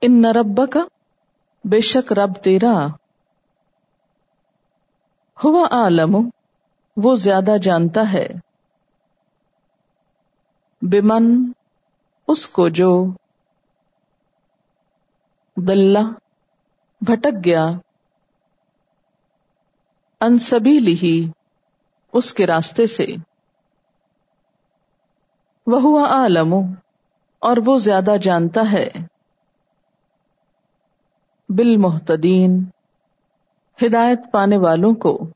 इन्न रब्बका, बेशक रब तेरा, हुवा आलमु, वो ज्यादा जानता है, बिमन, उसको जो, दल्ला, भटक गया, अन सबीलिही, उसके रास्ते से, वहुवा आलमु, और वो ज्यादा जानता है, बिल मुहतदीन, हिदायत पाने वालों को।